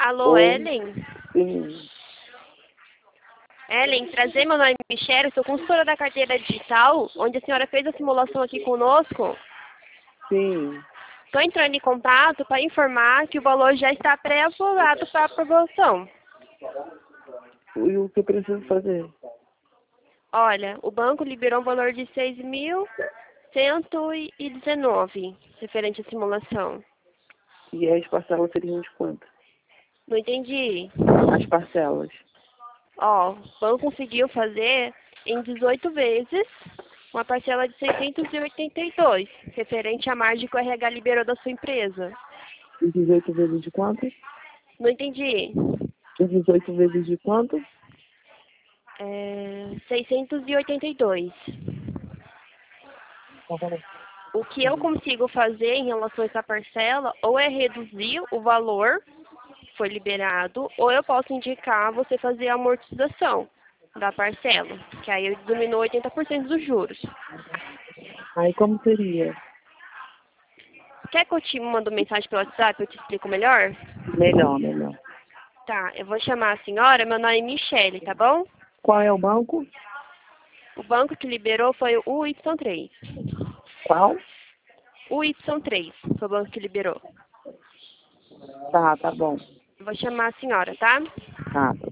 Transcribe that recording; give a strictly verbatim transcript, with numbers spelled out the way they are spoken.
Alô, Oi. Ellen? Sim. Ellen, prazer, meu nome é Michelle, sou consultora da carteira digital, onde a senhora fez a simulação aqui conosco. Sim. Estou entrando em contato para informar que o valor já está pré-aprovado para aprovação. E o que eu preciso fazer? Olha, o banco liberou um valor de seis mil cento e dezenove, referente à simulação. E as parcelas seriam de quanto? Não entendi. As parcelas. Ó, o banco conseguiu fazer em dezoito vezes uma parcela de seiscentos e oitenta e dois, referente à margem que o R H liberou da sua empresa. E dezoito vezes de quanto? Não entendi. E dezoito vezes de quanto? É, seiscentos e oitenta e dois. O que eu consigo fazer em relação a essa parcela, ou é reduzir o valor que foi liberado, ou eu posso indicar você fazer a amortização da parcela, que aí eu diminui oitenta por cento dos juros. Aí como seria? Quer que eu te mando mensagem pelo WhatsApp, eu te explico melhor? Melhor, melhor. Tá, eu vou chamar a senhora, meu nome é Michele, tá bom? Qual é o banco? O banco que liberou foi o Y três. Qual? O Y três foi o banco que liberou. Tá, tá bom. Eu vou chamar a senhora, tá? Tá, tá.